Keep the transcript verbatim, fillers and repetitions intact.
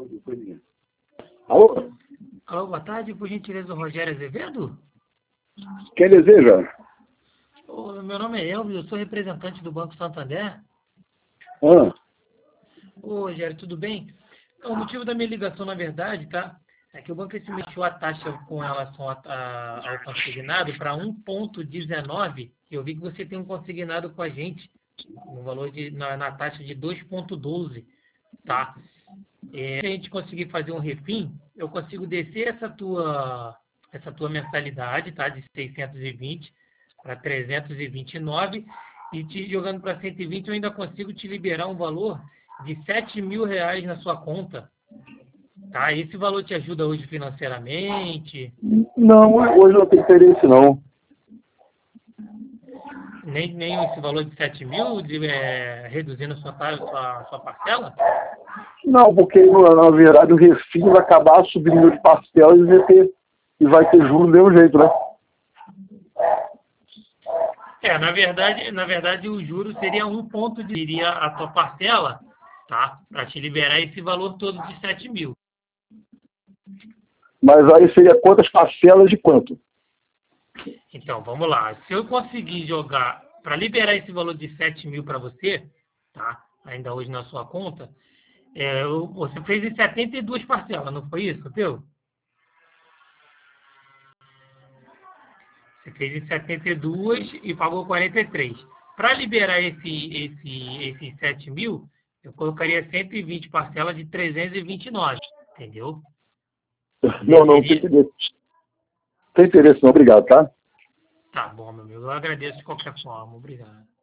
Alô? Alô, boa tarde, por gentileza, o Rogério Azevedo? Quem deseja? Ô, meu nome é Elvis, eu sou representante do Banco Santander. Ah, Ô, Rogério, tudo bem? O motivo da minha ligação, na verdade, tá? É que o banco emitiu a taxa com relação a- a- ao consignado para um vírgula dezenove, e eu vi que você tem um consignado com a gente no valor de, na, na taxa de dois vírgula doze, tá? É, se a gente conseguir fazer um refim, eu consigo descer essa tua, essa tua mensalidade, tá? De seiscentos e vinte para trezentos e vinte e nove, e te jogando para cento e vinte, eu ainda consigo te liberar um valor de sete mil reais na sua conta, tá? Esse valor te ajuda hoje financeiramente, não, hoje não tem interesse, não. nem, nem esse valor de sete mil, de, é, reduzindo a sua, tar- sua, sua parcela? Não, porque na na verdade o refim vai acabar subindo de parcelas e vai ter, e vai ter juros do mesmo jeito, né? É, na verdade, na verdade o juro seria um ponto de iria a tua parcela, tá? Para te liberar esse valor todo de sete mil. Mas aí seria quantas parcelas de quanto? Então, vamos lá. Se eu conseguir jogar para liberar esse valor de sete mil para você, tá? Ainda hoje na sua conta, é, eu- você fez em setenta e duas parcelas, não foi isso, viu? Você fez em setenta e duas e pagou quarenta e três. Para liberar esse, esse, esses sete mil, eu colocaria cento e vinte parcelas de trezentos e vinte e nove, entendeu? Não, não, tem Desceria. interesse. Tem interesse não, obrigado, tá? Tá bom, meu amigo. Eu agradeço de qualquer forma. Obrigado.